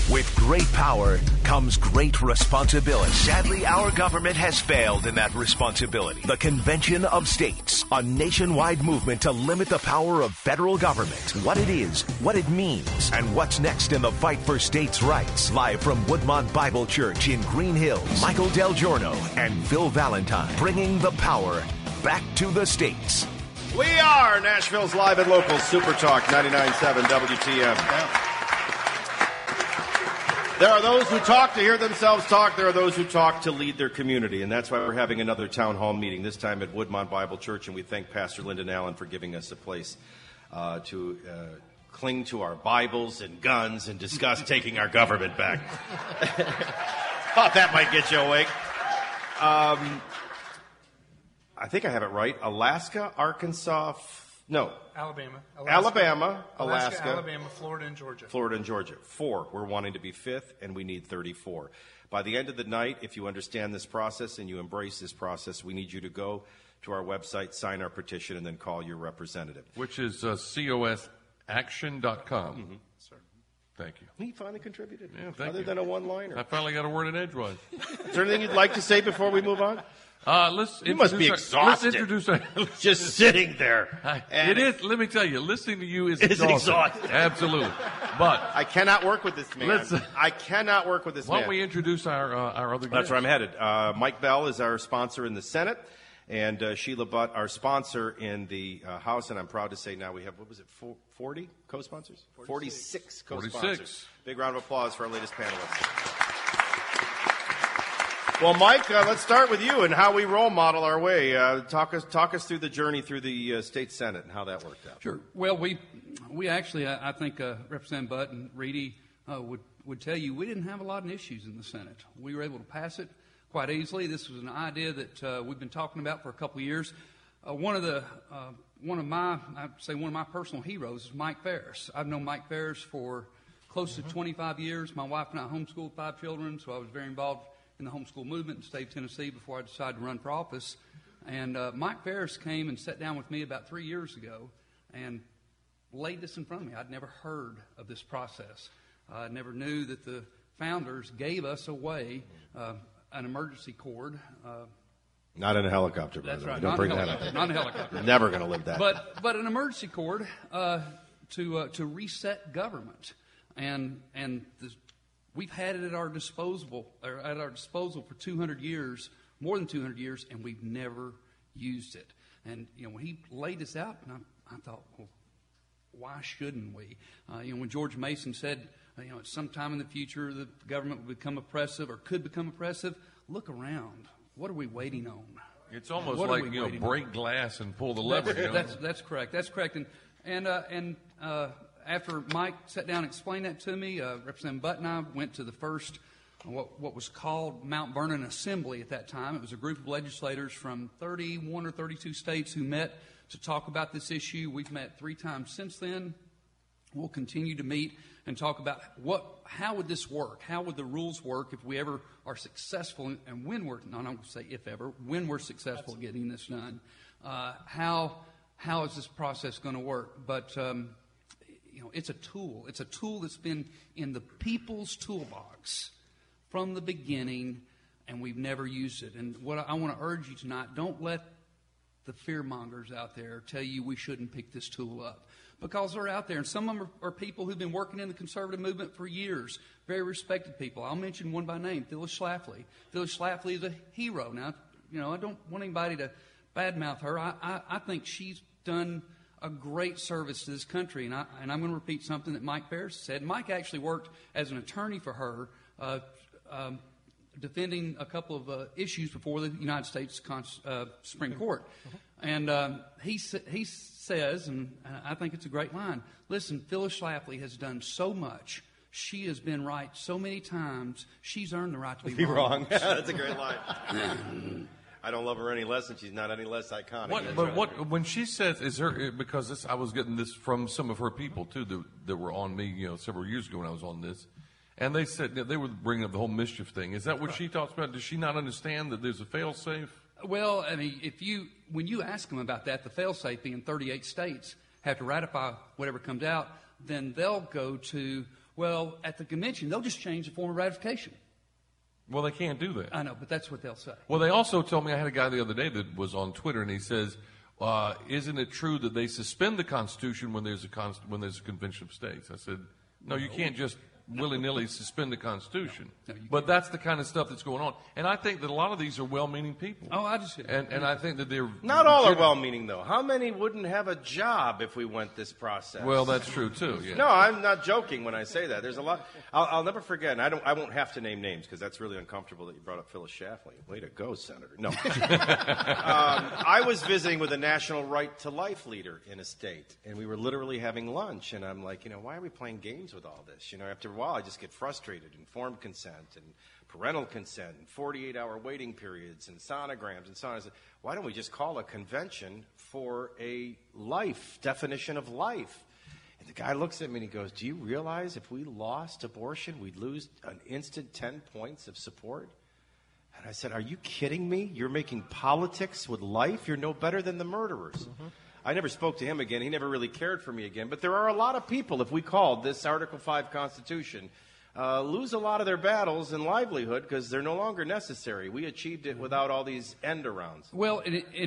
With great power comes great responsibility. Sadly, our government has failed in that responsibility. The Convention of States, a nationwide movement to limit the power of federal government, what it is, what it means, and what's next in the fight for states' rights. Live from Woodmont Bible Church in Green Hills, Michael Del Giorno and Phil Valentine, bringing the power back to the states. We are Nashville's live and local Super Talk 99.7 WTM. There are those who talk to hear themselves talk. There are those who talk to lead their community. And that's why we're having another town hall meeting, this time at Woodmont Bible Church. And we thank Pastor Lyndon Allen for giving us a place to cling to our Bibles and guns and discuss taking our government back. Thought that might get you awake. I think I have it right. Alaska, Arkansas, Alabama, Alaska, Alabama, Florida, and Georgia. 4. We're wanting to be 5th, and we need 34. By the end of the night, if you understand this process and you embrace this process, we need you to go to our website, sign our petition, and then call your representative. Which is cosaction.com. Mm-hmm. Sir. Thank you. He finally contributed. Yeah, thank Other you. than a one-liner. I finally got a word in edgewise. Is there anything you'd like to say before we move on? You must be exhausted. Let's introduce our just sitting there. It is. Let me tell you, listening to you is exhausting. Absolutely. But I cannot work with this man. I cannot work with this man. Why don't we introduce our other guest? That's where I'm headed. Mike Bell is our sponsor in the Senate, and Sheila Butt, our sponsor in the House. And I'm proud to say now we have, 40 co-sponsors? 46 co-sponsors. 46. Big round of applause for our latest panelists. Well, Mike, let's start with you and how we role model our way. Talk us through the journey through the state Senate and how that worked out. Sure. Well, we actually, I think Representative Butt and Reedy would tell you we didn't have a lot of issues in the Senate. We were able to pass it quite easily. This was an idea that we've been talking about for a couple of years. One of my personal heroes is Mike Ferris. I've known Mike Ferris for close to 25 years. My wife and I homeschooled 5 children, so I was very involved in the homeschool movement in the state of Tennessee before I decided to run for office. And Mike Ferris came and sat down with me about 3 years ago and laid this in front of me. I'd never heard of this process. I never knew that the founders gave us away an emergency cord. Not in a helicopter, by That's the way. right. Don't bring that up. Not in a helicopter. Never going to live that. But an emergency cord to reset government. And we've had it at our disposal for 200 years, more than 200 years, and we've never used it. And when he laid this out, and I thought, well, why shouldn't we? When George Mason said, at some time in the future the government will become oppressive or could become oppressive, look around. What are we waiting on? It's almost like break glass and pull the lever. That's correct. That's correct. And after Mike sat down and explained that to me, Representative Butt and I went to the first, what was called Mount Vernon Assembly at that time. It was a group of legislators from 31 or 32 states who met to talk about this issue. We've met 3 times since then. We'll continue to meet and talk about how would this work? How would the rules work if we ever are successful, and when we're, no, I'm going to say if ever, when we're successful at getting this done. How is this process going to work? But it's a tool. It's a tool that's been in the people's toolbox from the beginning, and we've never used it. And what I want to urge you tonight, don't let the fearmongers out there tell you we shouldn't pick this tool up, because they're out there. And some of them are people who've been working in the conservative movement for years, very respected people. I'll mention one by name, Phyllis Schlafly. Phyllis Schlafly is a hero. Now, I don't want anybody to badmouth her. I think she's done a great service to this country, and I'm going to repeat something that Mike Ferris said. Mike actually worked as an attorney for her, defending a couple of issues before the United States Supreme Court. And he says, and I think it's a great line, listen, Phyllis Schlafly has done so much. She has been right so many times. She's earned the right to be wrong. That's a great line. I don't love her any less, and she's not any less iconic. When she says, because I was getting this from some of her people too that were on me, several years ago when I was on this, and they said they were bringing up the whole mischief thing. Is that what she talks about? Does she not understand that there's a fail-safe? Well, I mean, when you ask them about that, the fail-safe being 38 states have to ratify whatever comes out, then they'll go to, Well, at the convention, they'll just change the form of ratification. Well, they can't do that. I know, but that's what they'll say. Well, they also told me, I had a guy the other day that was on Twitter, and he says, isn't it true that they suspend the Constitution when there's a convention of states? I said, no, you can't just willy-nilly suspend the Constitution. No, but that's the kind of stuff that's going on. And I think that a lot of these are well-meaning people. Oh, I just... And I think that they're... Not all are well-meaning, though. How many wouldn't have a job if we went this process? Well, that's true, too. Yeah. No, I'm not joking when I say that. There's a lot. I'll never forget, and I won't have to name names because that's really uncomfortable that you brought up Phyllis Schlafly. Way to go, Senator. No. I was visiting with a national right to life leader in a state, and we were literally having lunch, and I'm like, why are we playing games with all this? After a while, I just get frustrated. Informed consent and parental consent and 48-hour waiting periods and sonograms and so on. I said, why don't we just call a convention for a definition of life? And the guy looks at me and he goes, do you realize if we lost abortion, we'd lose an instant 10 points of support? And I said, are you kidding me? You're making politics with life? You're no better than the murderers. Mm-hmm. I never spoke to him again. He never really cared for me again. But there are a lot of people, if we called this Article 5 Constitution, lose a lot of their battles and livelihood because they're no longer necessary. We achieved it without all these end-arounds. Well,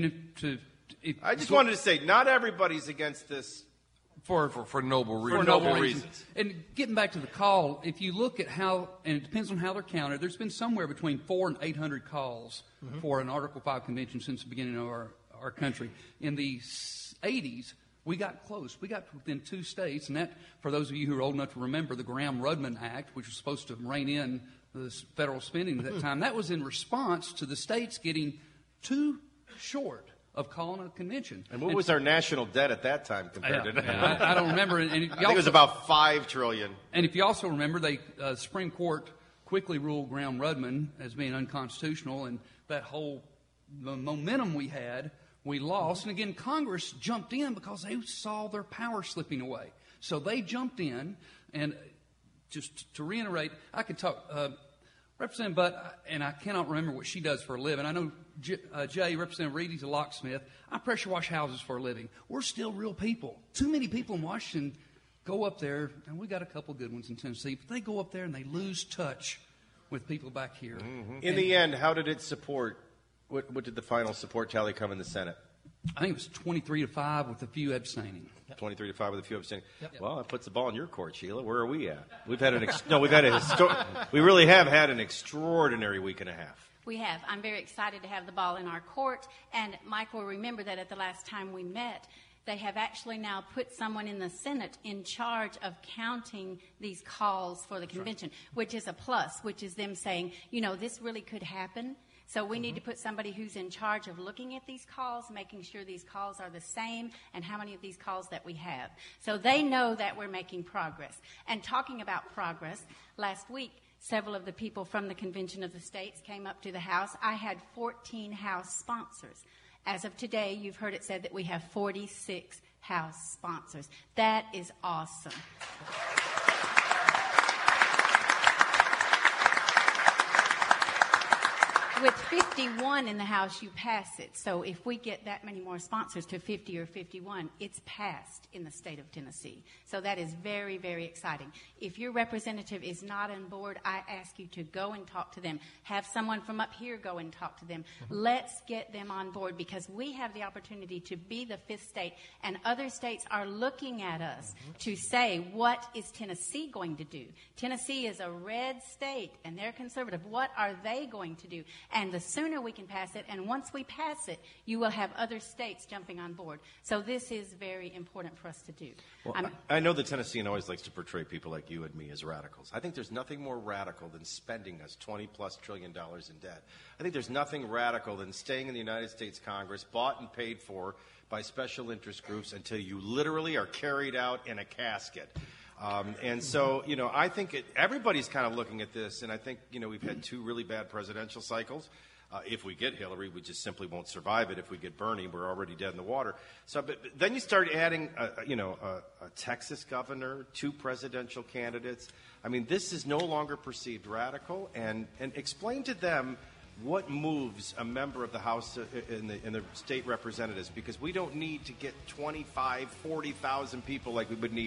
I just wanted to say, not everybody's against this. For noble reasons. For noble reasons. And getting back to the call, if you look at how, and it depends on how they're counted, there's been somewhere between 400 and 800 calls for an Article 5 convention since the beginning of our country. In the 80s, we got close. We got within 2 states, and that, for those of you who are old enough to remember, the Graham-Rudman Act, which was supposed to rein in the federal spending at that time, that was in response to the states getting too short of calling a convention. And what was our national debt at that time compared to now? I don't remember. And I think it was about $5 trillion. And if you also remember, the Supreme Court quickly ruled Graham-Rudman as being unconstitutional, and that whole the momentum we had, we lost. And again, Congress jumped in because they saw their power slipping away. So they jumped in, and just to reiterate, I could talk... Representative Butt, and I cannot remember what she does for a living. I know Jay, Representative Reed, he's a locksmith. I pressure wash houses for a living. We're still real people. Too many people in Washington go up there, and we got a couple good ones in Tennessee, but they go up there and they lose touch with people back here. Mm-hmm. In the end, how did it support? What did the final support tally come in the Senate? I think it was 23-5 with a few abstaining. 23-5 with a few abstaining. Yep. Well, that puts the ball in your court, Sheila. Where are we at? We really have had an extraordinary week and a half. We have. I'm very excited to have the ball in our court. And Mike will remember that at the last time we met, they have actually now put someone in the Senate in charge of counting these calls for the convention, which is a plus, which is them saying, this really could happen. So we need to put somebody who's in charge of looking at these calls, making sure these calls are the same, and how many of these calls that we have. So they know that we're making progress. And talking about progress, last week, several of the people from the Convention of the States came up to the House. I had 14 House sponsors. As of today, you've heard it said that we have 46 House sponsors. That is awesome. With 51 in the House, you pass it. So if we get that many more sponsors to 50 or 51, it's passed in the state of Tennessee. So that is very, very exciting. If your representative is not on board, I ask you to go and talk to them. Have someone from up here go and talk to them. Let's get them on board because we have the opportunity to be the 5th state, and other states are looking at us to say, what is Tennessee going to do? Tennessee is a red state, and they're conservative. What are they going to do? And the sooner we can pass it, and once we pass it, you will have other states jumping on board. So this is very important for us to do. Well, I know the Tennessean always likes to portray people like you and me as radicals. I think there's nothing more radical than spending us $20+ trillion in debt. I think there's nothing radical than staying in the United States Congress, bought and paid for by special interest groups until you literally are carried out in a casket. And so, I think everybody's kind of looking at this, and I think, we've had 2 really bad presidential cycles. If we get Hillary, we just simply won't survive it. If we get Bernie, we're already dead in the water. So, but then you start adding, a Texas governor, 2 presidential candidates. I mean, this is no longer perceived radical, and explain to them what moves a member of the House in the state representatives, because we don't need to get 25,000, 40,000 people like we would need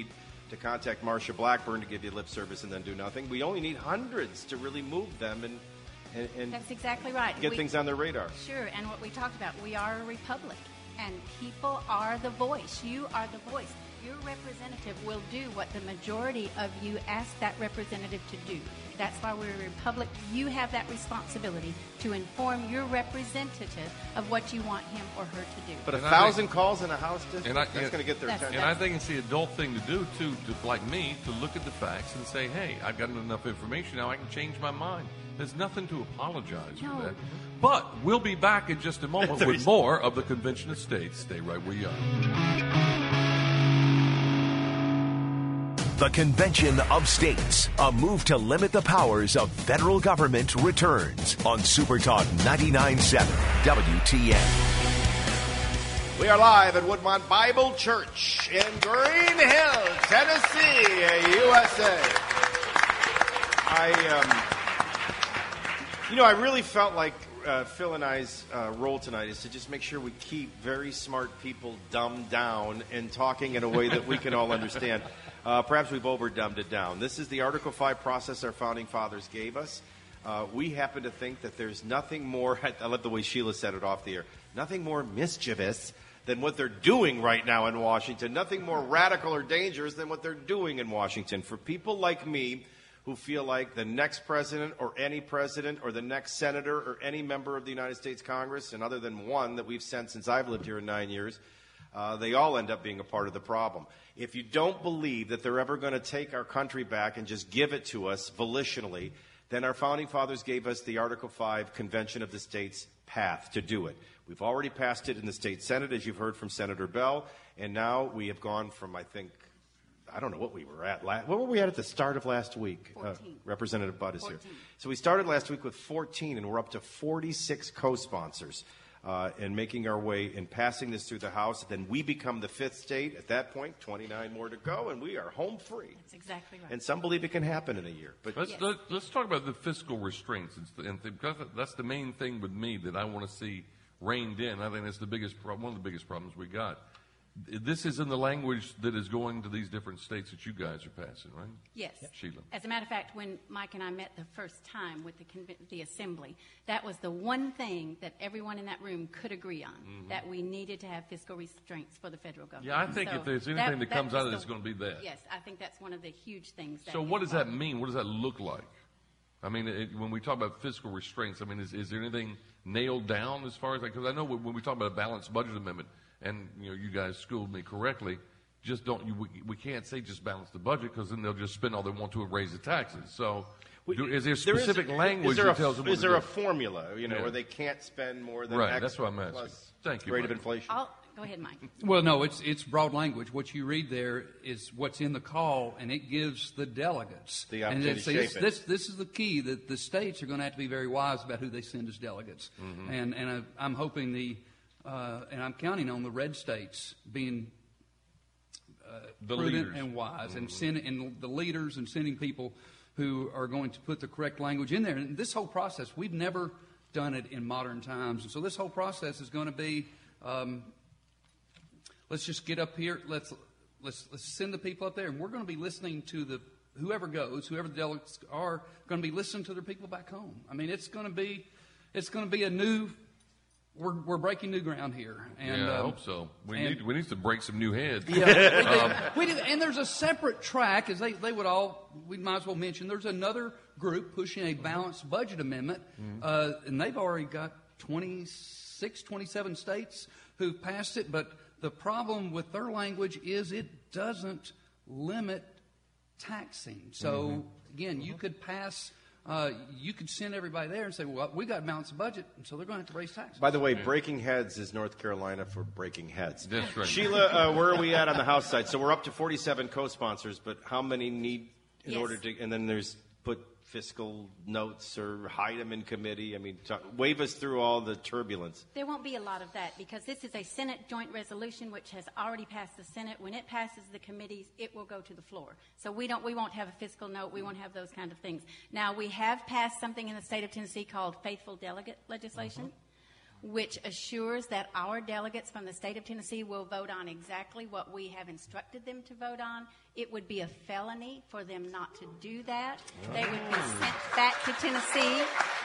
to contact Marsha Blackburn to give you lip service and then do nothing. We only need hundreds to really move them and That's exactly right. get things on their radar. Sure, and what we talked about, we are a republic, and people are the voice. You are the voice. Your representative will do what the majority of you ask that representative to do. That's why we're a republic. You have that responsibility to inform your representative of what you want him or her to do. But 1,000 calls in a House district, that's going to get their That's- attention. And I think it's the adult thing to do, too, to, like me, to look at the facts and say, hey, I've got enough information now, I can change my mind. There's nothing to apologize No. for that. But we'll be back in just a moment with more of the Convention of States. Stay right where you are. The Convention of States, a move to limit the powers of federal government, returns on Super Talk 99.7 WTN. We are live at Woodmont Bible Church in Green Hill, Tennessee, USA. I really felt like Phil and I's role tonight is to just make sure we keep very smart people dumbed down and talking in a way that we can all understand. Perhaps we've over-dumbed it down. This is the Article 5 process our founding fathers gave us. We happen to think that there's nothing more, I love the way Sheila said it off the air, nothing more mischievous than what they're doing right now in Washington, nothing more radical or dangerous than what they're doing in Washington. For people like me who feel like the next president or the next senator or any member of the United States Congress, and other than one that we've sent since I've lived here in 9 years, they all end up being a part of the problem. If you don't believe that they're ever going to take our country back and just give it to us volitionally, then our founding fathers gave us the Article 5 Convention of the States path to do it. We've already passed it in the state Senate, as you've heard from Senator Bell, and now we have gone from, I don't know what we were at. What were we at the start of last week? 14. Representative Budd is 14. here. So we started last week with 14, and we're up to 46 co-sponsors. And making our way and passing this through the House. Then we become the fifth state. At that point, 29 more to go, and we are home free. That's exactly right. And some believe it can happen in a year. But Let's talk about the fiscal restraints. Because that's the main thing with me that I want to see reined in. I think that's the biggest one of the biggest problems we got. This is in the language that is going to these different states that you guys are passing, right? Yes. Sheila. As a matter of fact, when Mike and I met the first time with the Assembly, that was the one thing that everyone in that room could agree on, that we needed to have fiscal restraints for the federal government. Yeah, I think if there's anything that comes out of it, it's going to be that. Yes, I think that's one of the huge things. So what does that mean? What does that look like? I mean, when we talk about fiscal restraints, I mean, is there anything nailed down as far as that? Because I know when we talk about a balanced budget amendment, and you guys schooled me correctly, we can't say just balance the budget, because then they'll just spend all they want to and raise the taxes. So is there specific language that tells them what to do? Is there a formula, where they can't spend more than X that's what I'm asking. plus Thank you, rate Mike. of inflation? Go ahead, Mike. Well, no, it's broad language. What you read there is what's in the call, and it gives the delegates. The opportunity to shape it. This is the key, that the states are going to have to be very wise about who they send as delegates. And I'm hoping and I'm counting on the red states being The prudent leaders. and wise, and the leaders, and sending people who are going to put the correct language in there. And this whole process, we've never done it in modern times, and so this whole process is going to be, let's just get up here, let's send the people up there, and we're going to be listening to whoever the delegates are going to be listening to their people back home. I mean, it's going to be a new. We're breaking new ground here, and I hope so. We need to break some new heads. Yeah, we do. And there's a separate track, as we might as well mention. There's another group pushing a balanced budget amendment, and they've already got 27 states who've passed it. But the problem with their language is it doesn't limit taxing. So again, you could pass. You could send everybody there and say, well, we got a balanced budget, and so they're going to have to raise taxes. By the way, breaking heads is North Carolina for breaking heads. That's right. Sheila, where are we at on the House side? So we're up to 47 co-sponsors, but how many need in order to, and then there's put fiscal notes or hide them in committee? I mean, wave us through all the turbulence. There won't be a lot of that, because this is a Senate joint resolution which has already passed the Senate. When it passes the committees, it will go to the floor. So we won't have a fiscal note. We won't have those kind of things. Now, we have passed something in the state of Tennessee called faithful delegate legislation, which assures that our delegates from the state of Tennessee will vote on exactly what we have instructed them to vote on. It would be a felony for them not to do that. They would be sent back to Tennessee,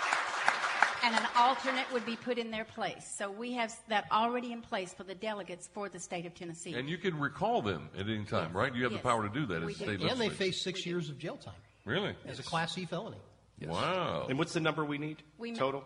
and an alternate would be put in their place. So we have that already in place for the delegates for the state of Tennessee. And you can recall them at any time, right? You have the power to do that as a state legislature. And they face 6 years of jail time. Really? As a Class C felony. Yes. Wow. And what's the number we need total?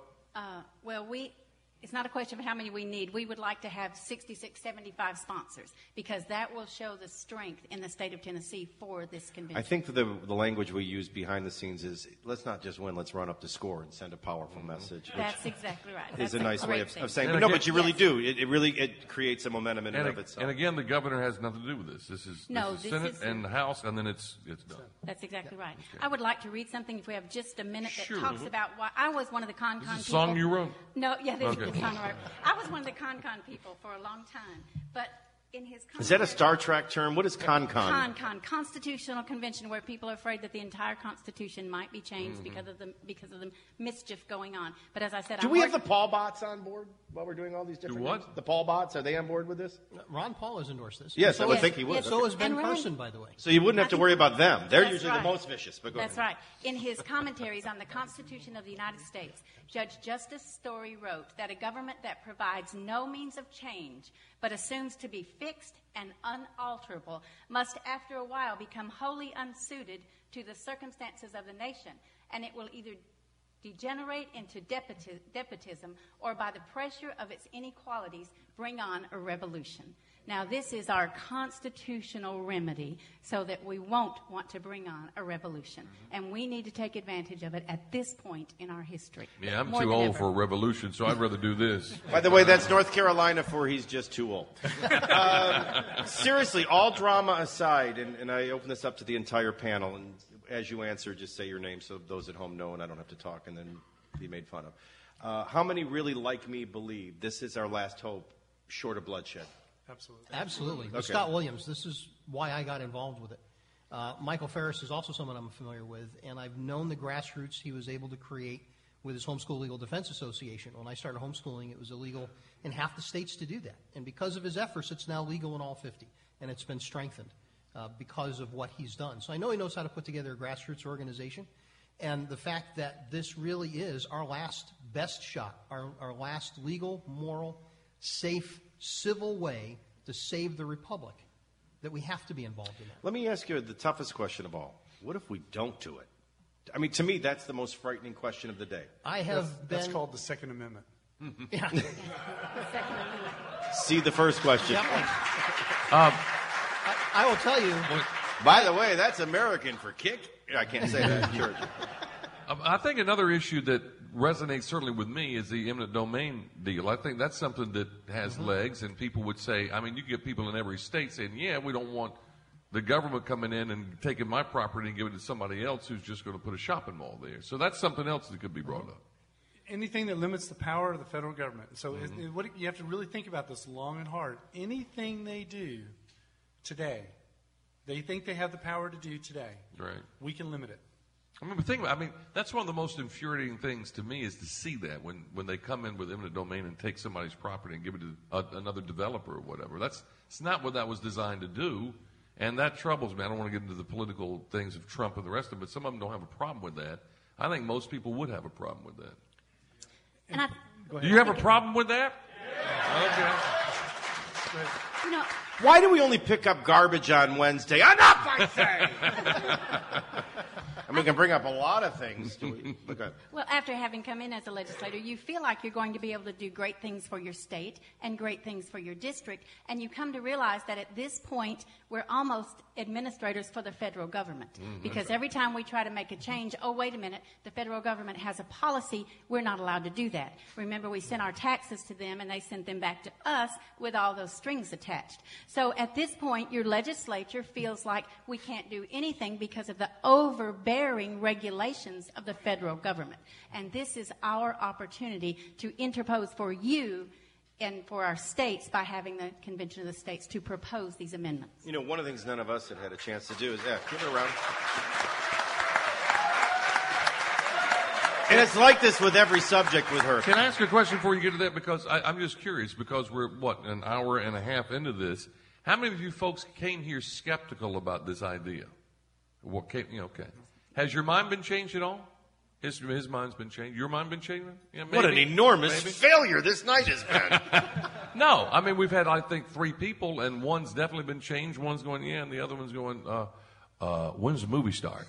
It's not a question of how many we need. We would like to have 66, 75 sponsors, because that will show the strength in the state of Tennessee for this convention. I think the language we use behind the scenes is, let's not just win, let's run up the score and send a powerful message. That's exactly right. Is That's a nice way of saying, And no, again, but you really do. It creates a momentum in and of itself. And again, the governor has nothing to do with this. This is Senate and the House, and then it's done. That's exactly right. I would like to read something, if we have just a minute, that talks about why I was one of the ConCon people. Is this a song you wrote? No, yeah, this is the song I wrote. I was one of the ConCon people for a long time, but in his Is that a Star Trek term? What is ConCon? ConCon, Constitutional Convention, where people are afraid that the entire Constitution might be changed because of the mischief going on. But as I said, Do we have the Paul bots on board while we're doing all these different what? things? The Paul bots, are they on board with this? Ron Paul has endorsed this. Yes, I would think he would. Yes. So has Ben And Ron- Carson, by the way. So you wouldn't have to worry about them. They're That's usually right. the most vicious. But go That's ahead. right. In his commentaries on the Constitution of the United States, Judge Justice Story wrote that a government that provides no means of change but assumes to be fixed and unalterable must after a while become wholly unsuited to the circumstances of the nation, and it will either degenerate into despotism or by the pressure of its inequalities bring on a revolution. Now, this is our constitutional remedy so that we won't want to bring on a revolution. And we need to take advantage of it at this point in our history. Yeah, I'm More too than old ever. for a revolution, so I'd rather do this. By the way, that's North Carolina for he's just too old. Seriously, all drama aside, and I open this up to the entire panel, and as you answer, just say your name so those at home know and I don't have to talk and then be made fun of. How many really, like me, believe this is our last hope, short of bloodshed? Absolutely. Okay. Scott Williams, this is why I got involved with it. Michael Ferris is also someone I'm familiar with, and I've known the grassroots he was able to create with his Homeschool Legal Defense Association. When I started homeschooling, it was illegal in half the states to do that. And because of his efforts, it's now legal in all 50, and it's been strengthened because of what he's done. So I know he knows how to put together a grassroots organization, and the fact that this really is our last best shot, our last legal, moral, safe, civil way to save the republic, that we have to be involved in that. Let me ask you the toughest question of all. What if we don't do it? I mean, to me, that's the most frightening question of the day. That's called the Second Amendment. Yeah. See the first question. I will tell you. By the way, that's American for kick. I can't say that in church. I think another issue that resonates certainly with me is the eminent domain deal. I think that's something that has legs, and people would say, I mean, you get people in every state saying, yeah, we don't want the government coming in and taking my property and giving it to somebody else who's just going to put a shopping mall there. So that's something else that could be brought up. Anything that limits the power of the federal government. So you have to really think about this long and hard. Anything they do today, they think they have the power to do today. Right. We can limit it. I mean, that's one of the most infuriating things to me is to see that when they come in with eminent domain and take somebody's property and give it to another developer or whatever. It's not what that was designed to do, and that troubles me. I don't want to get into the political things of Trump and the rest of them, but some of them don't have a problem with that. I think most people would have a problem with that. And Do you have a problem with that? Okay. You know, Why do we only pick up garbage on Wednesday? Enough, I say! I mean, we can bring up a lot of things. well, after having come in as a legislator, you feel like you're going to be able to do great things for your state and great things for your district, and you come to realize that at this point, we're almost administrators for the federal government. Because every time we try to make a change, oh, wait a minute, the federal government has a policy, we're not allowed to do that. Remember, we sent our taxes to them, and they sent them back to us with all those strings attached. So at this point, your legislature feels like we can't do anything because of the overbearing regulations of the federal government. And this is our opportunity to interpose for you and for our states by having the Convention of the States to propose these amendments. You know, one of the things none of us have had a chance to do is, give it a round. And it's like this with every subject with her. Can I ask a question before you get to that? Because I'm just curious, because we're, an hour and a half into this. How many of you folks came here skeptical about this idea? Okay. Has your mind been changed at all? His mind's been changed. Your mind been changed? Yeah, maybe, what an enormous failure this night has been. No, I mean, we've had, I think, 3 people, and one's definitely been changed. One's going, yeah, and the other one's going, when's the movie start?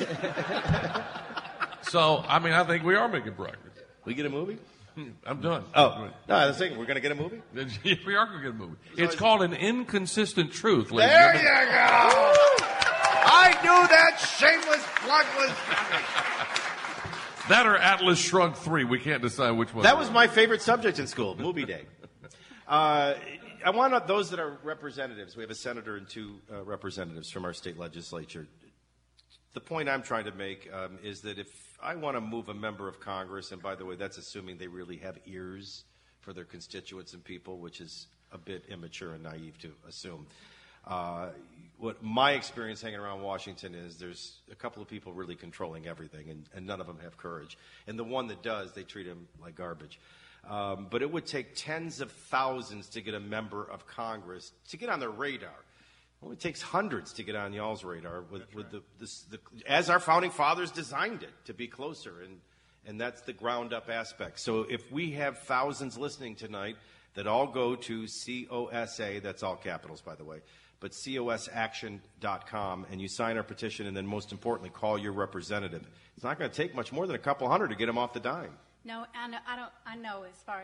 So, I mean, I think we are making progress. We get a movie? I'm done. Oh, no, I was thinking, we're going to get a movie? We are going to get a movie. It's called An Inconsistent Truth, ladies and gentlemen. There you go! I knew that shameless plug was coming. That or Atlas Shrugged 3. We can't decide which one. That was my favorite subject in school, movie day. I want those that are representatives. We have a senator and 2 representatives from our state legislature. The point I'm trying to make is that if I want to move a member of Congress, and by the way, that's assuming they really have ears for their constituents and people, which is a bit immature and naive to assume. What my experience hanging around Washington is there's a couple of people really controlling everything, and none of them have courage. And the one that does, they treat him like garbage. But it would take tens of thousands to get a member of Congress to get on their radar. It only takes hundreds to get on y'all's radar as our founding fathers designed it, to be closer. And that's the ground-up aspect. So if we have thousands listening tonight that all go to COSA, that's all capitals, by the way, but cosaction.com, and you sign our petition, and then most importantly, call your representative. It's not going to take much more than a couple hundred to get them off the dime. No, I know as far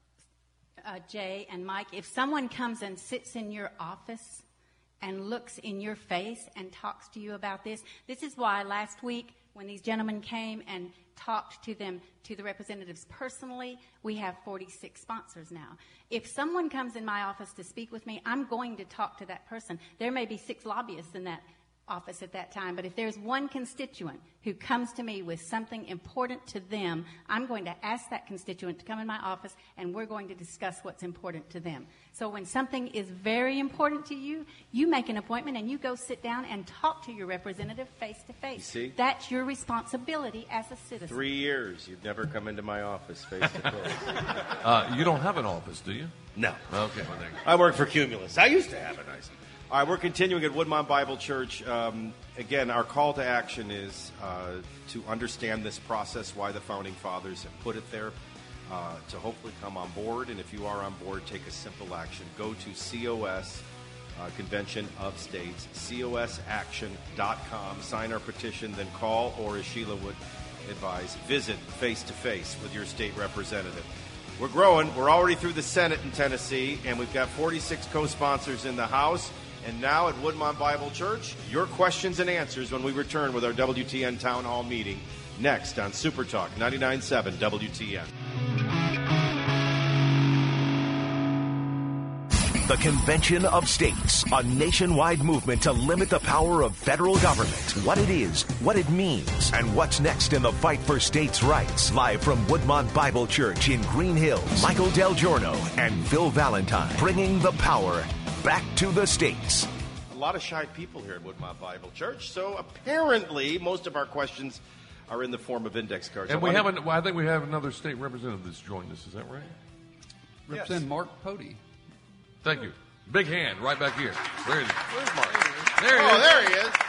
as Jay and Mike, if someone comes and sits in your office and looks in your face and talks to you about this, this is why last week when these gentlemen came and talked to the representatives personally, we have 46 sponsors now. If someone comes in my office to speak with me, I'm going to talk to that person. There may be 6 lobbyists in that office at that time, but if there's one constituent who comes to me with something important to them, I'm going to ask that constituent to come in my office, and we're going to discuss what's important to them. So when something is very important to you, you make an appointment and you go sit down and talk to your representative face to face. See? That's your responsibility as a citizen. 3 years, you've never come into my office face to face. You don't have an office, do you? No. Okay, well, there you go. I work for Cumulus. I used to have a nice. All right, we're continuing at Woodmont Bible Church. Again, our call to action is to understand this process, why the Founding Fathers have put it there, to hopefully come on board. And if you are on board, take a simple action. Go to COS, Convention of States, cosaction.com, sign our petition, then call, or as Sheila would advise, visit face-to-face with your state representative. We're growing. We're already through the Senate in Tennessee, and we've got 46 co-sponsors in the House. And now at Woodmont Bible Church, your questions and answers when we return with our WTN Town Hall meeting next on Super Talk 99.7 WTN. The Convention of States, a nationwide movement to limit the power of federal government, what it is, what it means, and what's next in the fight for states' rights. Live from Woodmont Bible Church in Green Hills, Michael Del Giorno and Phil Valentine, bringing the power back to the states. A lot of shy people here at Woodmont Bible Church, so apparently most of our questions are in the form of index cards. And I think we have another state representative that's joined us. Is that right? Representative Mark Pody. Thank you. Big hand right back here. Where is he? Where's Mark? There he is. There he is.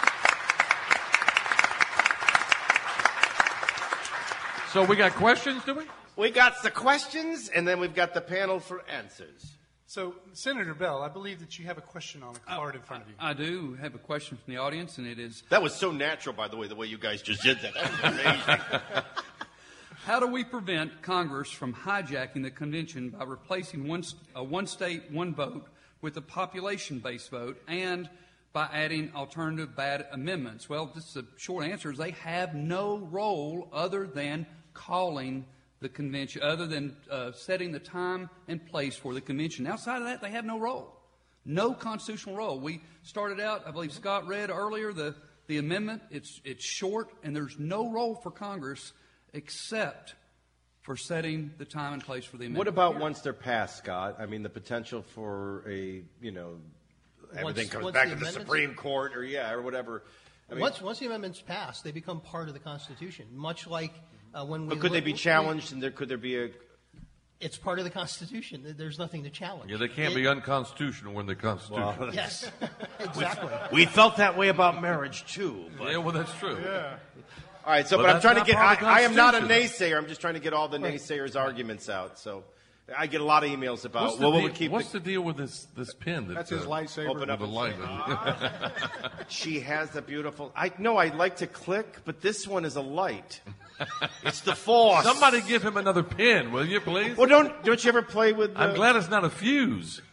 So we got questions, do we? We got the questions, and then we've got the panel for answers. So, Senator Bell, I believe that you have a question on a card in front of you. I do have a question from the audience, and it is... That was so natural, by the way you guys just did that. That was amazing. How do we prevent Congress from hijacking the convention by replacing one state, one vote with a population-based vote and by adding alternative bad amendments? Well, just the short answer is they have no role other than calling the convention, other than setting the time and place for the convention. Outside of that, they have no role, no constitutional role. We started out, I believe Scott read earlier, the amendment. It's short, and there's no role for Congress except for setting the time and place for the amendment. What about once they're passed, Scott? I mean, the potential for everything comes back to the Supreme Court or whatever. I mean, once the amendments pass, they become part of the Constitution, much like But could they be challenged, and could there be a... It's part of the Constitution. There's nothing to challenge. Yeah, they can't be unconstitutional when they're constitutional. Well, yes, exactly. We felt that way about marriage, too. But... Yeah, well, that's true. Yeah. All right, so, but I'm trying to get... I am not a naysayer. I'm just trying to get all the naysayers' arguments out, so... I get a lot of emails about what's the deal with this pen? That's his lightsaber. Open up the light. She has a beautiful. I like to click, but this one is a light. It's the Force. Somebody give him another pen, will you, please? Well, don't you ever play with? I'm glad it's not a fuse.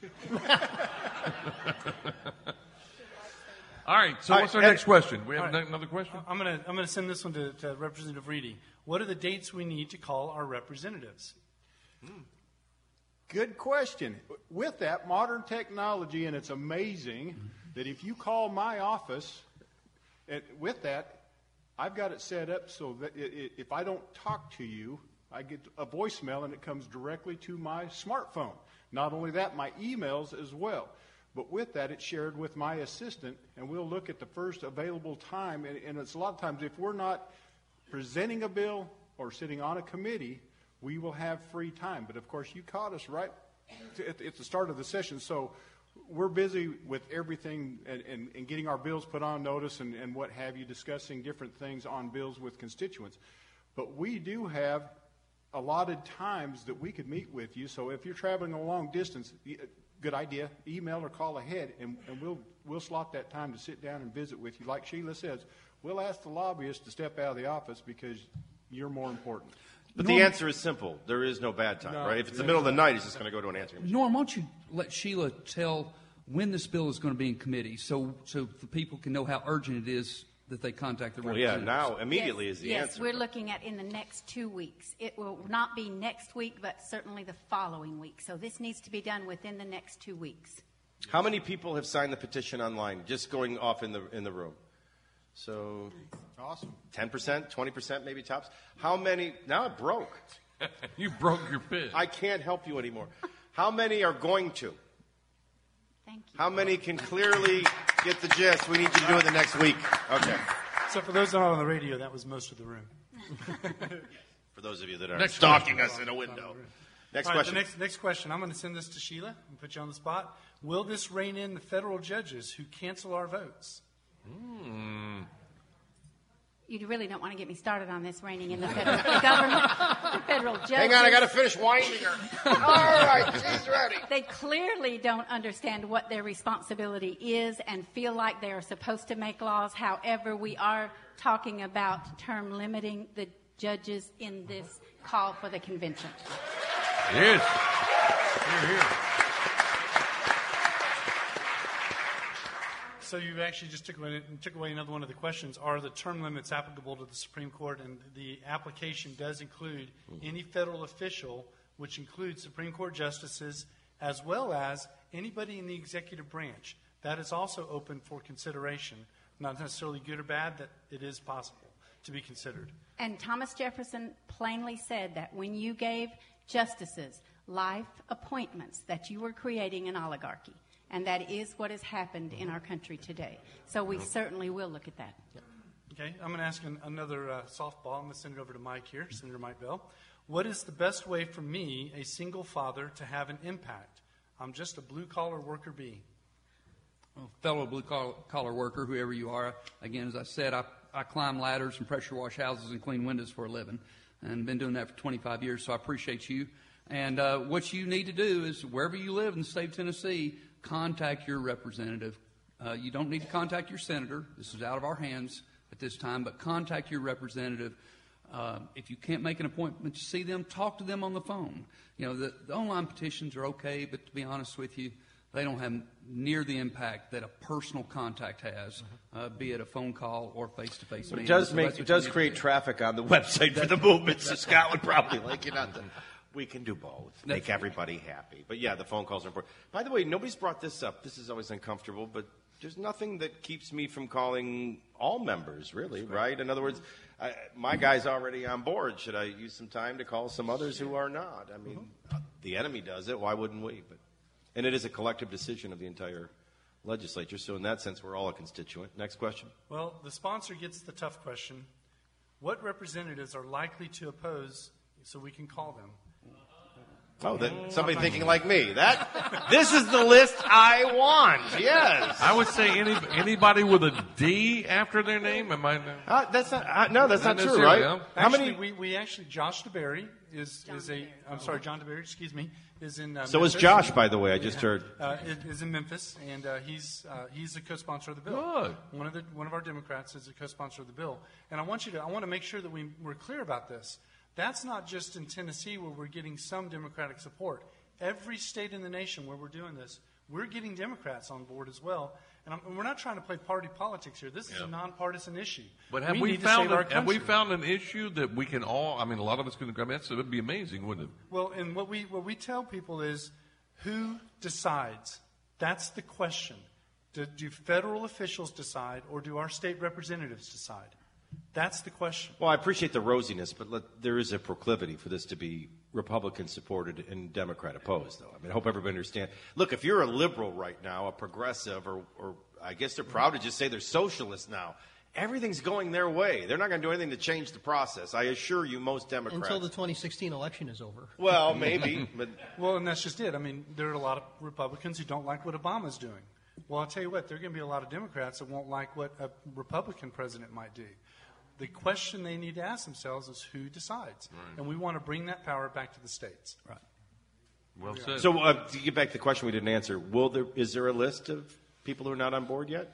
All right. So what's our next question? We have another question. I'm gonna send this one to Representative Reedy. What are the dates we need to call our representatives? Good question. With that, modern technology, and it's amazing that if you call my office, with that, I've got it set up so that if I don't talk to you, I get a voicemail and it comes directly to my smartphone. Not only that, my emails as well. But with that, it's shared with my assistant, and we'll look at the first available time. And it's a lot of times, if we're not presenting a bill or sitting on a committee, we will have free time. But, of course, you caught us right at the start of the session. So we're busy with everything and getting our bills put on notice and what have you, discussing different things on bills with constituents. But we do have allotted times that we could meet with you. So if you're traveling a long distance, good idea, email or call ahead, and we'll slot that time to sit down and visit with you. Like Sheila says, we'll ask the lobbyists to step out of the office because you're more important. But the answer is simple. There is no bad time, right? If it's the middle of the night, he's just going to go to an answering machine. Norm, why don't you let Sheila tell when this bill is going to be in committee so the people can know how urgent it is that they contact the representatives? Yeah, now immediately is the answer. Yes, we're looking at in the next 2 weeks. It will not be next week, but certainly the following week. So this needs to be done within the next 2 weeks. How many people have signed the petition online, just going off in the room? So, awesome. 10%, 20% maybe tops. How many? Now it broke. You broke your pen. I can't help you anymore. How many are going to? Thank you. How many can clearly get the gist? We need you to do it the next week. Okay. So for those not on the radio, that was most of the room. For those of you that are stalking us in a window. Next question. Next question. I'm going to send this to Sheila and put you on the spot. Will this rein in the federal judges who cancel our votes? You really don't want to get me started on this reining in the federal government, the federal judges. Hang on, I got to finish winding her. All right, she's ready. They clearly don't understand what their responsibility is and feel like they are supposed to make laws. However, we are talking about term limiting the judges in this call for the convention. Yes. Here, here. So you actually just took away another one of the questions. Are the term limits applicable to the Supreme Court? And the application does include any federal official, which includes Supreme Court justices, as well as anybody in the executive branch. That is also open for consideration. Not necessarily good or bad, that it is possible to be considered. And Thomas Jefferson plainly said that when you gave justices life appointments, that you were creating an oligarchy. And that is what has happened in our country today. So we certainly will look at that. Okay, I'm going to ask another softball. I'm going to send it over to Mike here, Senator Mike Bell. What is the best way for me, a single father, to have an impact? I'm just a blue-collar worker bee. Well, fellow blue-collar worker, whoever you are, again, as I said, I climb ladders and pressure wash houses and clean windows for a living. And been doing that for 25 years, so I appreciate you. And what you need to do is, wherever you live in the state of Tennessee, contact your representative. You don't need to contact your senator. This is out of our hands at this time, but contact your representative. If you can't make an appointment to see them, talk to them on the phone. You know, the online petitions are okay, but to be honest with you, they don't have near the impact that a personal contact has, be it a phone call or face-to-face meeting. It does create traffic on the website for the movement, so Scott would probably like you not to. We can do both. Make everybody happy. But, yeah, the phone calls are important. By the way, nobody's brought this up. This is always uncomfortable, but there's nothing that keeps me from calling all members, really, right? In other words, my guy's already on board. Should I use some time to call some others who are not? I mean, the enemy does it. Why wouldn't we? And it is a collective decision of the entire legislature. So in that sense, we're all a constituent. Next question. Well, the sponsor gets the tough question. What representatives are likely to oppose so we can call them? Oh, somebody thinking like me. This is the list I want. Yes. I would say anybody with a D after their name. Am I? That's not true, right? Yeah. How many? We actually, Josh DeBerry John DeBerry, excuse me, is in. So Memphis. is Josh, by the way. I just heard. Is in Memphis, and he's a co-sponsor of the bill. Good. One of our Democrats is a co-sponsor of the bill, and I want to make sure that we're clear about this. That's not just in Tennessee where we're getting some Democratic support. Every state in the nation where we're doing this, we're getting Democrats on board as well. And we're not trying to play party politics here. This is a nonpartisan issue. But have we found an issue that we can all? I mean, a lot of us can. I mean, it would be amazing, wouldn't it? Well, and what we tell people is, who decides? That's the question. Do federal officials decide, or do our state representatives decide? That's the question. Well, I appreciate the rosiness, but there is a proclivity for this to be Republican supported and Democrat opposed, though. I mean, I hope everybody understands. Look, if you're a liberal right now, a progressive, or I guess they're proud to just say they're socialists now, everything's going their way. They're not going to do anything to change the process. I assure you, most Democrats. Until the 2016 election is over. Well, maybe. But well, and that's just it. I mean, there are a lot of Republicans who don't like what Obama's doing. Well, I'll tell you what, there are going to be a lot of Democrats that won't like what a Republican president might do. The question they need to ask themselves is who decides. Right. And we want to bring that power back to the states. Right. Well said. So to get back to the question we didn't answer, is there a list of people who are not on board yet?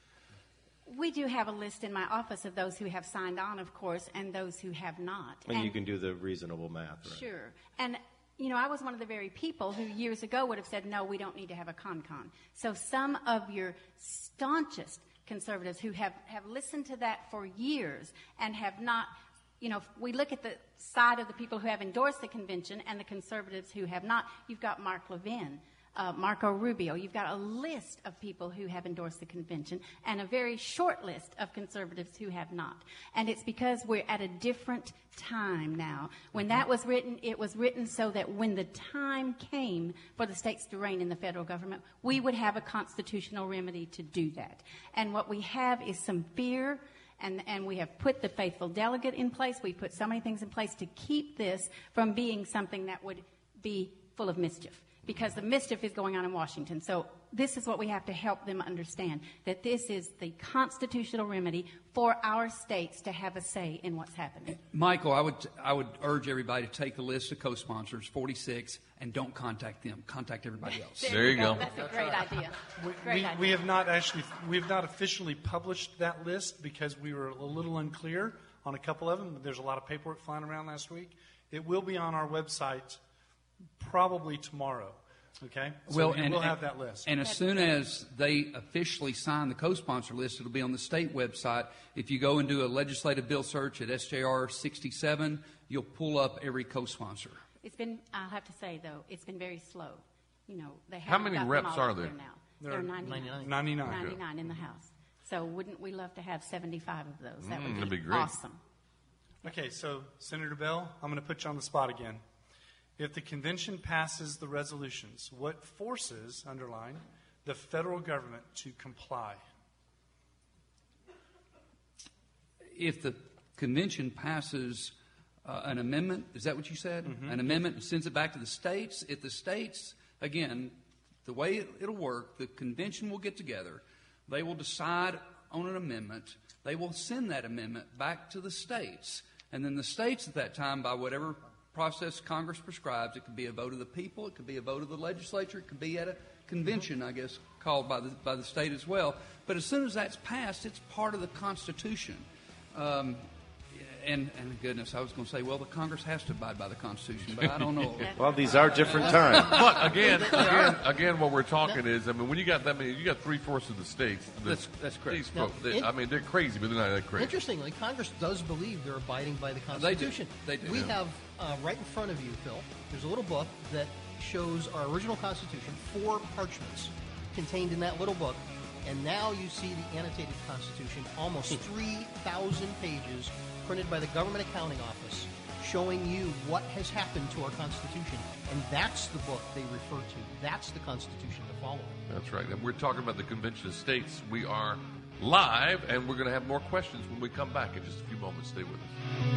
We do have a list in my office of those who have signed on, of course, and those who have not. And you can do the reasonable math, right? Sure. And, I was one of the very people who years ago would have said, no, we don't need to have a con-con. So some of your staunchest conservatives who have listened to that for years and have not, we look at the side of the people who have endorsed the convention and the conservatives who have not. You've got Mark Levin, Marco Rubio. You've got a list of people who have endorsed the convention and a very short list of conservatives who have not. And it's because we're at a different time now. When that was written, it was written so that when the time came for the states to reign in the federal government, we would have a constitutional remedy to do that. And what we have is some fear, and we have put the faithful delegate in place. We put so many things in place to keep this from being something that would be full of mischief, because the mischief is going on in Washington. So this is what we have to help them understand, that this is the constitutional remedy for our states to have a say in what's happening. Michael, I would urge everybody to take the list of co-sponsors, 46, and don't contact them. Contact everybody else. There you go. That's a great idea. We have not officially published that list because we were a little unclear on a couple of them. There's a lot of paperwork flying around last week. It will be on our website probably tomorrow. Okay? So we'll have that list. And as soon as they officially sign the co-sponsor list, it'll be on the state website. If you go and do a legislative bill search at SJR 67, you'll pull up every co-sponsor. I'll have to say, though, it's been very slow. They How many reps are there? Now. There are 99. 99 in the House. So wouldn't we love to have 75 of those? That would be great. Awesome. Okay, so Senator Bell, I'm going to put you on the spot again. If the convention passes the resolutions, what forces, underline, the federal government to comply? If the convention passes an amendment, is that what you said? Mm-hmm. An amendment and sends it back to the states. If the states, again, the way it'll work, the convention will get together. They will decide on an amendment. They will send that amendment back to the states. And then the states at that time, by whatever process Congress prescribes, it could be a vote of the people, it could be a vote of the legislature, it could be at a convention, I guess, called by the state as well. But as soon as that's passed, it's part of the Constitution. And goodness, I was going to say, well, the Congress has to abide by the Constitution, but I don't know. Well, these are different times. But again, what we're talking is, I mean, when you got that many, you got 3/4 of the states. That's correct. They're crazy, but they're not that crazy. Interestingly, Congress does believe they're abiding by the Constitution. They do. We have right in front of you, Phil, there's a little book that shows our original Constitution, 4 parchments contained in that little book. And now you see the annotated Constitution, almost 3,000 pages, printed by the Government Accounting Office, showing you what has happened to our Constitution. And that's the book they refer to. That's the Constitution to follow. That's right. And we're talking about the Convention of States. We are live, and we're going to have more questions when we come back in just a few moments. Stay with us.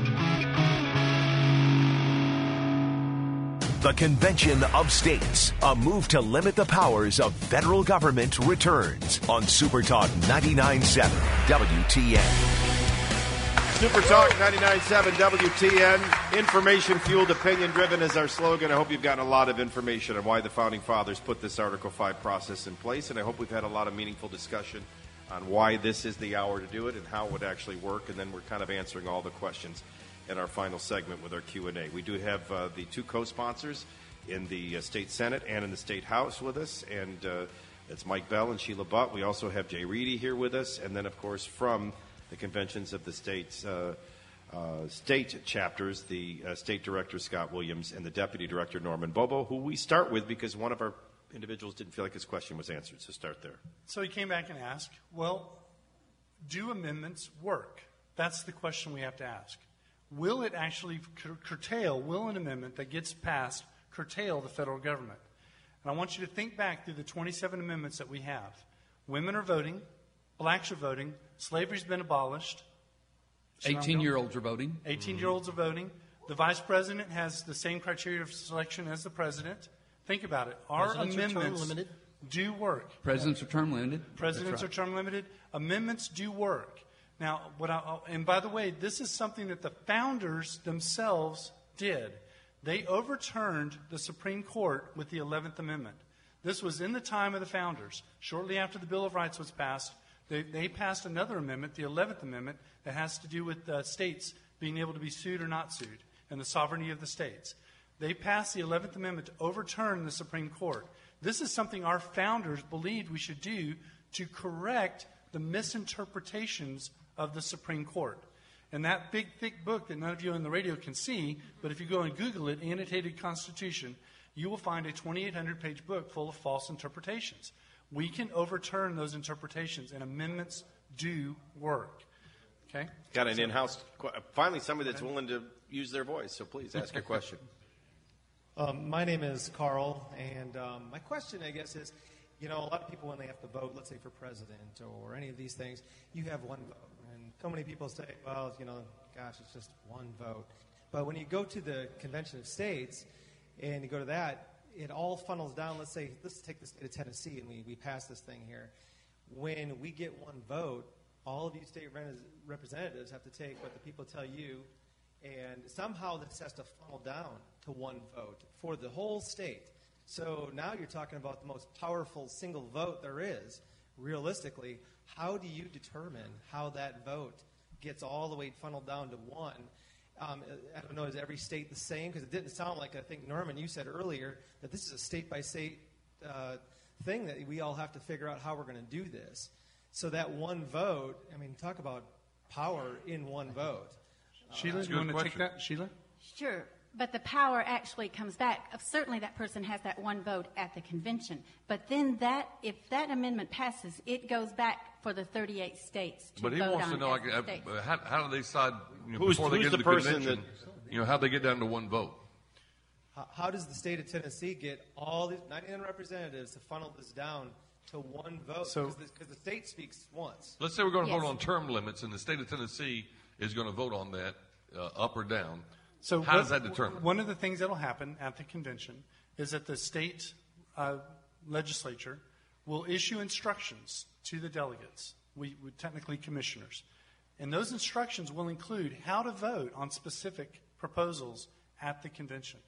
The Convention of States, a move to limit the powers of federal government, returns on Super Talk 99.7 WTN. Super Talk 99.7 WTN. Information-fueled, opinion-driven is our slogan. I hope you've gotten a lot of information on why the Founding Fathers put this Article 5 process in place, and I hope we've had a lot of meaningful discussion on why this is the hour to do it and how it would actually work, and then we're kind of answering all the questions in our final segment with our Q&A. We do have the two co-sponsors in the State Senate and in the State House with us, and it's Mike Bell and Sheila Butt. We also have Jay Reedy here with us, and then, of course, from the conventions of the state's state chapters, the State Director, Scott Williams, and the Deputy Director, Norman Bobo, who we start with because one of our individuals didn't feel like his question was answered, so start there. So he came back and asked, well, do amendments work? That's the question we have to ask. Will it actually will an amendment that gets passed curtail the federal government? And I want you to think back through the 27 amendments that we have. Women are voting. Blacks are voting. Slavery's been abolished. 18-year-olds are voting. 18-year-olds are voting. The vice president has the same criteria of selection as the president. Think about it. Our amendments do work. Presidents are term limited. Presidents are term limited. Amendments do work. Now, and by the way, this is something that the founders themselves did. They overturned the Supreme Court with the 11th Amendment. This was in the time of the founders. Shortly after the Bill of Rights was passed, they passed another amendment, the 11th Amendment, that has to do with states being able to be sued or not sued and the sovereignty of the states. They passed the 11th Amendment to overturn the Supreme Court. This is something our founders believed we should do to correct the misinterpretations of the Supreme Court. And that big, thick book that none of you on the radio can see, but if you go and Google it, Annotated Constitution, you will find a 2,800-page book full of false interpretations. We can overturn those interpretations, and amendments do work. Okay? Got an in-house, finally somebody that's willing to use their voice, so please ask your question. My name is Carl, and my question, I guess, is, a lot of people when they have to vote, let's say for president or any of these things, you have one vote. And so many people say, well, gosh, it's just one vote. But when you go to the Convention of States and you go to that, it all funnels down. Let's take the state of Tennessee, and we pass this thing here. When we get one vote, all of you state representatives have to take what the people tell you, and somehow this has to funnel down to one vote for the whole state. So now you're talking about the most powerful single vote there is. Realistically, how do you determine how that vote gets all the way funneled down to one? I don't know, is every state the same? Because it didn't sound like, I think, Norman, you said earlier that this is a state-by-state thing that we all have to figure out how we're going to do this. So that one vote, talk about power in one vote. Sheila, you want to take that? Sheila? Sure. But the power actually comes back. Certainly that person has that one vote at the convention. But then if that amendment passes, it goes back for the 38 states to vote on it. But he wants to know, how do they decide before they get to the convention, how they get down to one vote? How does the state of Tennessee get all these 99 representatives to funnel this down to one vote? Because the state speaks once. Let's say we're going to vote on term limits, and the state of Tennessee is going to vote on that up or down. So how does that determine? One of the things that will happen at the convention is that the state legislature will issue instructions to the delegates, we technically commissioners. And those instructions will include how to vote on specific proposals at the convention.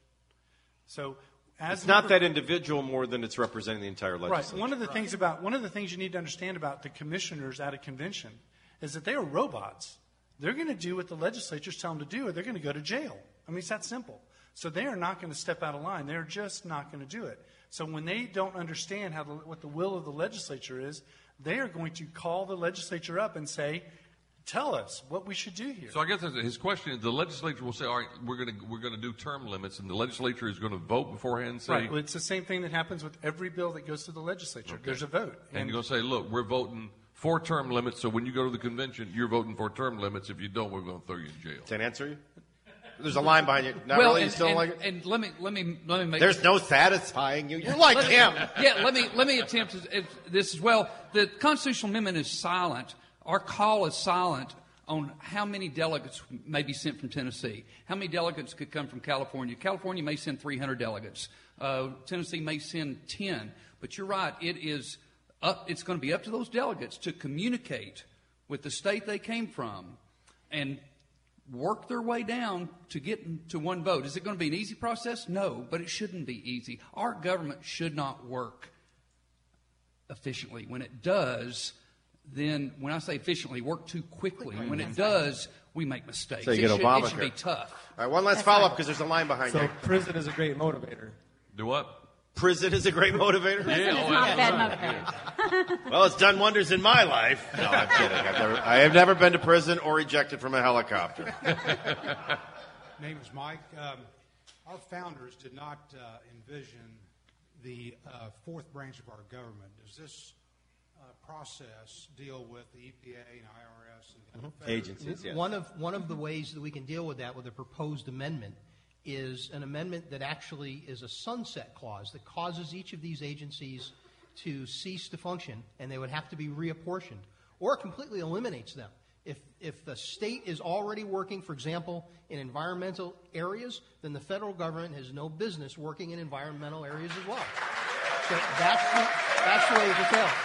So it's not that individual more than it's representing the entire legislature. Right. One of the things you need to understand about the commissioners at a convention is that they are robots. They're going to do what the legislatures tell them to do, or they're going to go to jail. It's that simple. So they are not going to step out of line. They're just not going to do it. So when they don't understand what the will of the legislature is, they are going to call the legislature up and say, tell us what we should do here. So I guess his question is, the legislature will say, all right, we're going to do term limits, and the legislature is going to vote beforehand and say... Right. Well, it's the same thing that happens with every bill that goes to the legislature. Okay. There's a vote. And you're going to say, look, we're voting for term limits, so when you go to the convention, you're voting for term limits. If you don't, we're going to throw you in jail. Does that answer you? There's a line behind you. Not really? You still don't like it? And let me make... There's no satisfying you. You're like him. Yeah, let me attempt this as well. The constitutional amendment is silent our call is silent on how many delegates may be sent from Tennessee. How many delegates could come from California? California may send 300 delegates. Tennessee may send 10. But you're right, it's going to be up to those delegates to communicate with the state they came from and work their way down to get to one vote. Is it going to be an easy process? No, but it shouldn't be easy. Our government should not work efficiently. When it does, then when I say efficiently, work too quickly. When it does, we make mistakes. So you get Obamacare. It should be tough. All right, one last follow-up because there's a line behind you. So prison is a great motivator. Do what? Prison is a great motivator? Prison is not a bad motivator. Well, it's done wonders in my life. No, I'm kidding. I have never been to prison or ejected from a helicopter. Name is Mike. Our founders did not envision the fourth branch of our government. Does this process deal with the EPA and IRS and agencies? Yes. One of the ways that we can deal with that with a proposed amendment is an amendment that actually is a sunset clause that causes each of these agencies to cease to function, and they would have to be reapportioned, or completely eliminates them. If the state is already working, for example, in environmental areas, then the federal government has no business working in environmental areas as well. So that's the way to tell it.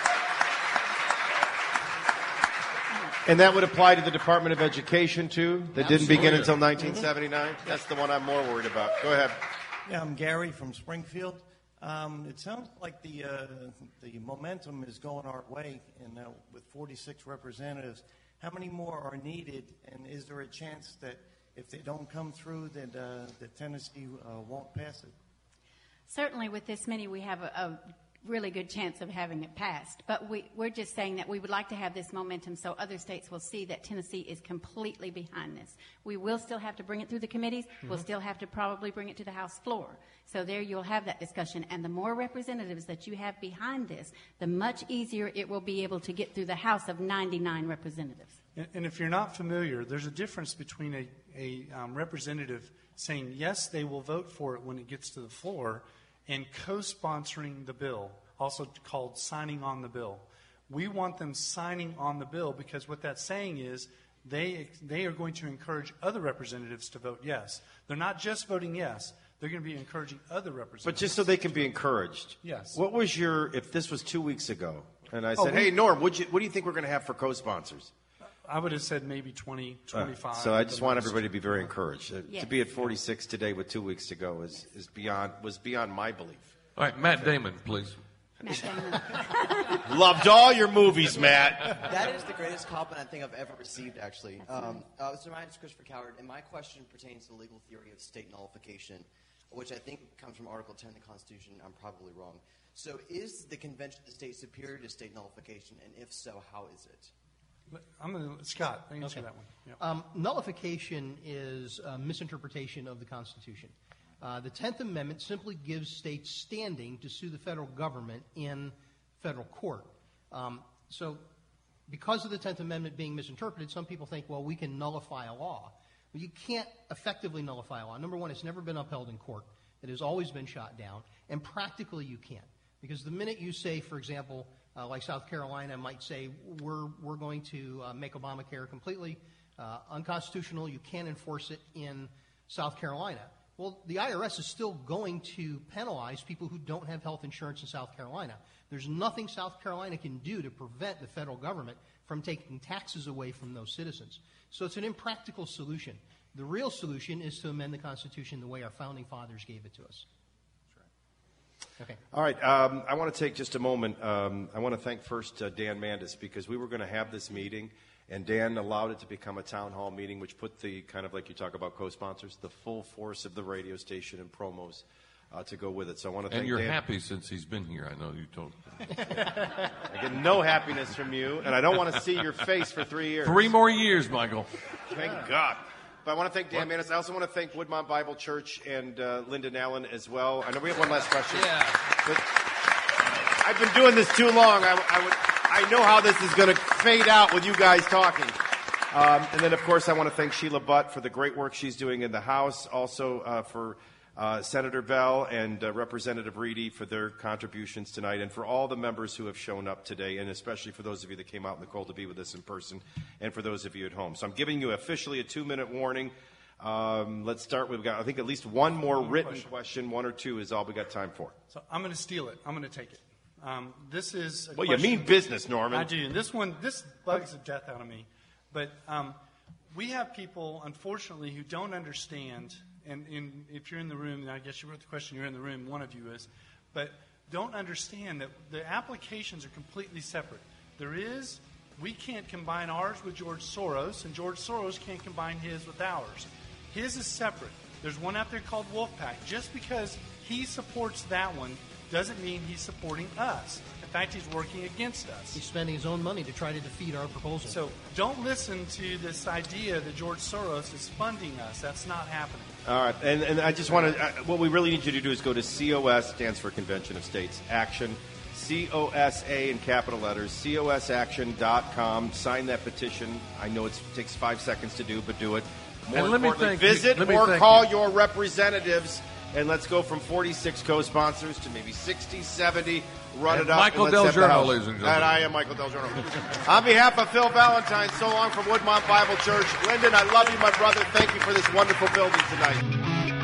And that would apply to the Department of Education, too? That didn't begin Absolutely. until 1979? That's the one I'm more worried about. Go ahead. Yeah, I'm Gary from Springfield. It sounds like the momentum is going our way, and with 46 representatives, how many more are needed, and is there a chance that if they don't come through, that Tennessee won't pass it? Certainly with this many, we have a really good chance of having it passed. But we're just saying that we would like to have this momentum so other states will see that Tennessee is completely behind this. We will still have to bring it through the committees. Mm-hmm. We'll still have to probably bring it to the House floor. So there you'll have that discussion. And the more representatives that you have behind this, the much easier it will be able to get through the House of 99 representatives. And if you're not familiar, there's a difference between a representative saying, yes, they will vote for it when it gets to the floor, and co-sponsoring the bill, also called signing on the bill. We want them signing on the bill because what that's saying is they are going to encourage other representatives to vote yes. They're not just voting yes. They're going to be encouraging other representatives. But just so they can be encouraged. Yes. What was if this was 2 weeks ago, and I said, hey, Norm, what do you think we're going to have for co-sponsors? I would have said maybe 20, 25. So I just want everybody to be very encouraged. Yes. To be at 46 today with 2 weeks to go was beyond my belief. All right, Matt Damon, please. Matt Damon. Loved all your movies, Matt. That is the greatest compliment I think I've ever received, actually. So my name is Christopher Coward, and my question pertains to the legal theory of state nullification, which I think comes from Article 10 of the Constitution. I'm probably wrong. So is the Convention of the States superior to state nullification, and if so, how is it? Scott, answer that one. Yep. Nullification is a misinterpretation of the Constitution. The 10th Amendment simply gives states standing to sue the federal government in federal court. So because of the 10th Amendment being misinterpreted, some people think, well, we can nullify a law. Well, you can't effectively nullify a law. Number one, it's never been upheld in court. It has always been shot down. And practically you can't. Because the minute you say, for example, like South Carolina might say, we're going to make Obamacare completely unconstitutional, you can't enforce it in South Carolina. Well, the IRS is still going to penalize people who don't have health insurance in South Carolina. There's nothing South Carolina can do to prevent the federal government from taking taxes away from those citizens. So it's an impractical solution. The real solution is to amend the Constitution the way our founding fathers gave it to us. Okay. All right. I want to take just a moment. I want to thank first Dan Mandis, because we were going to have this meeting, and Dan allowed it to become a town hall meeting, which put the, kind of like you talk about co-sponsors, the full force of the radio station and promos to go with it. So I want to thank Dan. And you're happy since he's been here. I know you told me. I get no happiness from you, and I don't want to see your face for 3 years. 3 more years, Michael. Thank God. But I want to thank Dan Mandis. I also want to thank Woodmont Bible Church and Lyndon Allen as well. I know we have one last question. Yeah. But I've been doing this too long. I know how this is going to fade out with you guys talking. And then, of course, I want to thank Sheila Butt for the great work she's doing in the House. Also for Senator Bell and Representative Reedy for their contributions tonight, and for all the members who have shown up today, and especially for those of you that came out in the cold to be with us in person, and for those of you at home. So I'm giving you officially a 2-minute warning. Let's start. We've got, I think, at least one more written question. 1 or 2 is all we got time for. So I'm going to steal it. I'm going to take it. This is a well, question. You mean business, Norman. I do. And this bugs the death out of me. But we have people, unfortunately, who don't understand. And if you're in the room, and I guess you wrote the question, you're in the room, one of you is, but don't understand that the applications are completely separate. We can't combine ours with George Soros, and George Soros can't combine his with ours. His is separate. There's one out there called Wolfpack. Just because he supports that one doesn't mean he's supporting us. In fact, he's working against us. He's spending his own money to try to defeat our proposal. So don't listen to this idea that George Soros is funding us. That's not happening. All right, and I just want to, what we really need you to do is go to COS, stands for Convention of States, Action, COSA in capital letters, cosaction.com. Sign that petition. I know it takes 5 seconds to do, but do it. More importantly, visit or call your representatives, and let's go from 46 co-sponsors to maybe 60, 70. Run it up. Michael Del Giorno, ladies and gentlemen. And I am Michael Del Giorno. On behalf of Phil Valentine, so long from Woodmont Bible Church. Lyndon, I love you, my brother. Thank you for this wonderful building tonight.